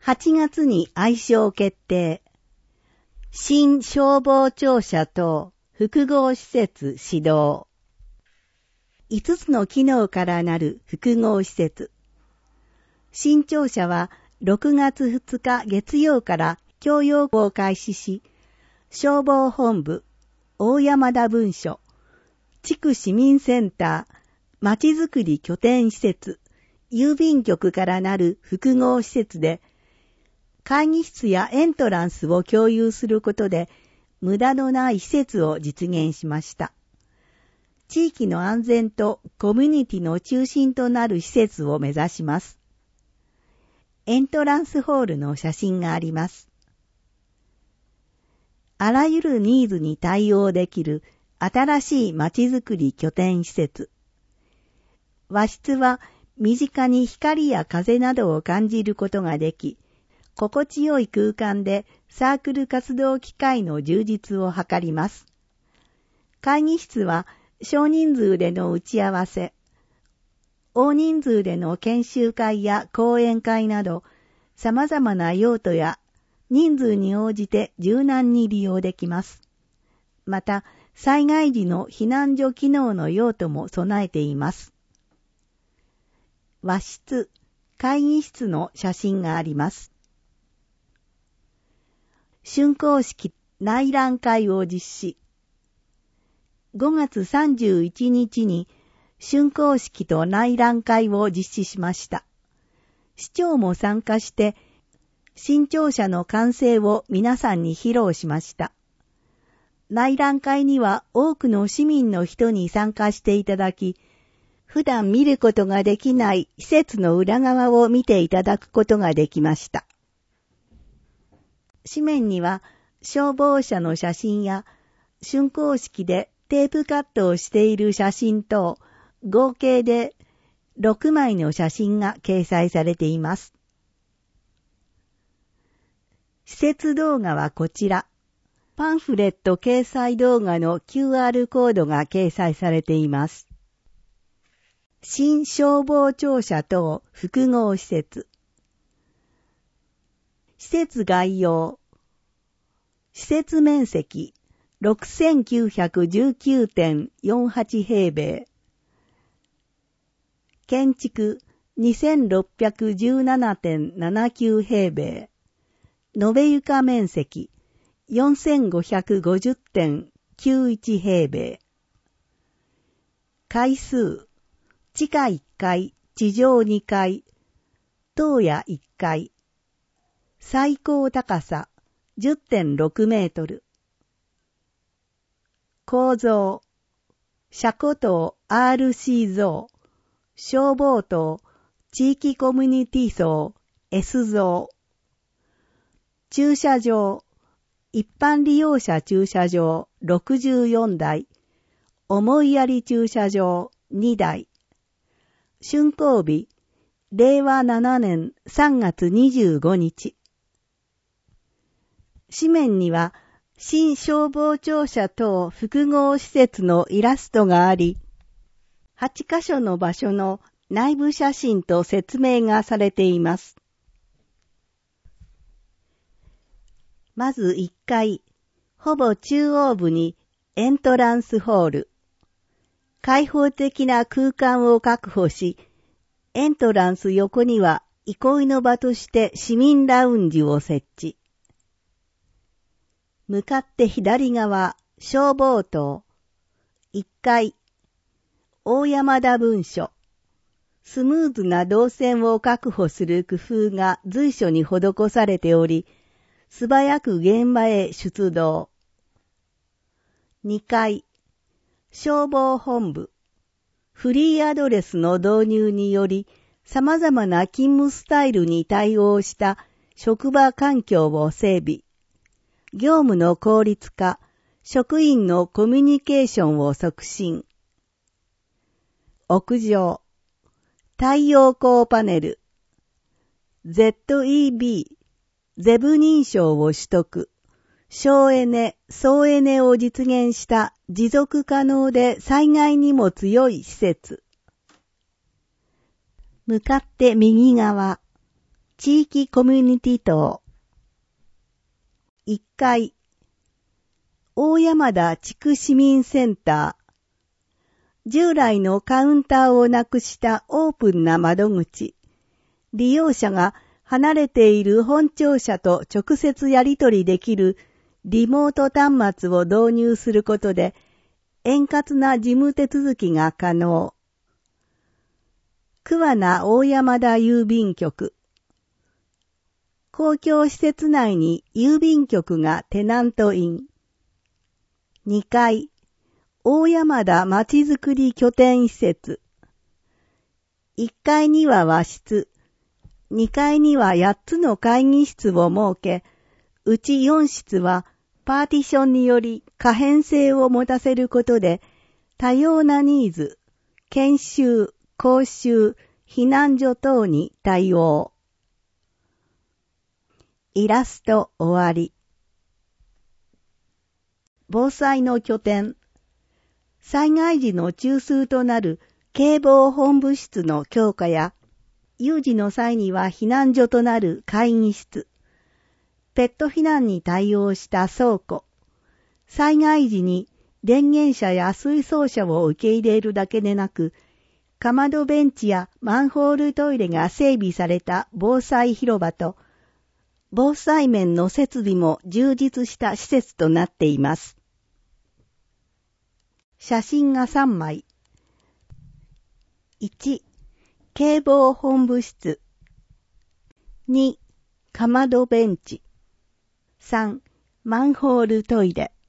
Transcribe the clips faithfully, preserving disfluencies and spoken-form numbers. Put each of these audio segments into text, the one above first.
はちがつに愛称決定。新消防庁舎等複合施設始動。いつつの機能からなる複合施設。新庁舎はろくがつふつか月曜から供用を開始し、消防本部、大山田分署、地区市民センター、まちづくり拠点施設、郵便局からなる複合施設で、会議室やエントランスを共有することで、無駄のない施設を実現しました。地域の安全とコミュニティの中心となる施設を目指します。エントランスホールの写真があります。あらゆるニーズに対応できる新しいまちづくり拠点施設。和室は身近に光や風などを感じることができ、心地よい空間でサークル活動機会の充実を図ります。会議室は少人数での打ち合わせ、大人数での研修会や講演会など、様々な用途や人数に応じて柔軟に利用できます。また、災害時の避難所機能の用途も備えています。和室、会議室の写真があります。竣工式内覧会を実施。ごがつさんじゅういちにちに竣工式と内覧会を実施しました。市長も参加して、新庁舎の完成を皆さんに披露しました。内覧会には多くの市民の人に参加していただき、普段見ることができない施設の裏側を見ていただくことができました。紙面には消防車の写真や竣工式でテープカットをしている写真等、合計でろくまいの写真が掲載されています。施設動画はこちら。パンフレット掲載動画の キューアール コードが掲載されています。新消防庁舎等複合施設。施設概要。施設面積 ろくせんきゅうひゃくじゅうきゅうてんよんはち 平米。建築 にせんろっぴゃくじゅうななてんななきゅう 平米。延べ床面積 よんせんごひゃくごじゅってんきゅういち 平米。階数、地下いっかい、地上にかい、棟やいっかい。最高高さ じゅってんろく メートル。構造、車庫棟 アールシー 層、消防棟、地域コミュニティ層 エス 層。駐車場、一般利用者駐車場ろくじゅうよんだい、思いやり駐車場にだい。竣工日、れいわななねんさんがつにじゅうごにち。紙面には、新消防庁舎等複合施設のイラストがあり、はちかしょの場所の内部写真と説明がされています。まずいっかい、ほぼ中央部にエントランスホール。開放的な空間を確保し、エントランス横には憩いの場として市民ラウンジを設置。向かって左側、消防棟。いっかい、大山田分署。スムーズな動線を確保する工夫が随所に施されており、素早く現場へ出動。にかい、消防本部。フリーアドレスの導入により、様々な勤務スタイルに対応した職場環境を整備。業務の効率化、職員のコミュニケーションを促進。屋上、太陽光パネル、ゼットイービー、ゼブ認証を取得、省エネ、総エネを実現した持続可能で災害にも強い施設。向かって右側、 地域コミュニティ棟。いっかい、大山田地区市民センター。従来のカウンターをなくしたオープンな窓口。利用者が離れている本庁舎と直接やり取りできるリモート端末を導入することで円滑な事務手続きが可能。桑名大山田郵便局。公共施設内に郵便局がテナントイン。にかい、大山田まちづくり拠点施設。いっかいには和室、にかいにはやっつの会議室を設け、うちよん室はパーティションにより可変性を持たせることで、多様なニーズ、研修、講習、避難所等に対応。イラスト終わり。防災の拠点。災害時の中枢となる警防本部室の強化や、有事の際には避難所となる会議室、ペット避難に対応した倉庫、災害時に電源車や水槽車を受け入れるだけでなく、かまどベンチやマンホールトイレが整備された防災広場と、防災面の設備も充実した施設となっています。写真がさんまい。いち、警防本部室。に、かまどベンチ。さん、マンホールトイレ。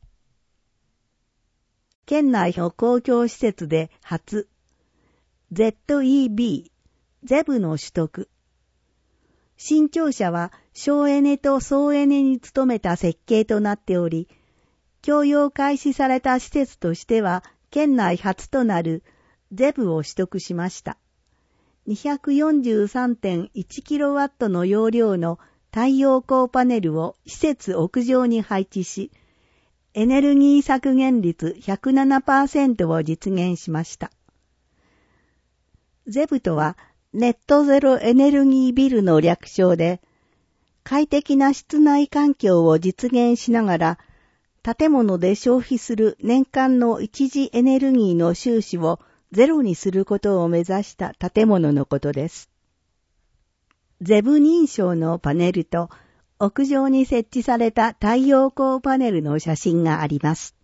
県内の公共施設で初、ゼットイービー、ゼブの取得。新庁舎は省エネと総エネに努めた設計となっており、供用開始された施設としては県内初となるゼブを取得しました。にひゃくよんじゅうさんてんいちキロワット の容量の太陽光パネルを施設屋上に配置し、エネルギー削減率 ひゃくななパーセント を実現しました。ゼブとはネットゼロエネルギービルの略称で、快適な室内環境を実現しながら、建物で消費する年間の一次エネルギーの収支をゼロにすることを目指した建物のことです。ゼブ認証のパネルと屋上に設置された太陽光パネルの写真があります。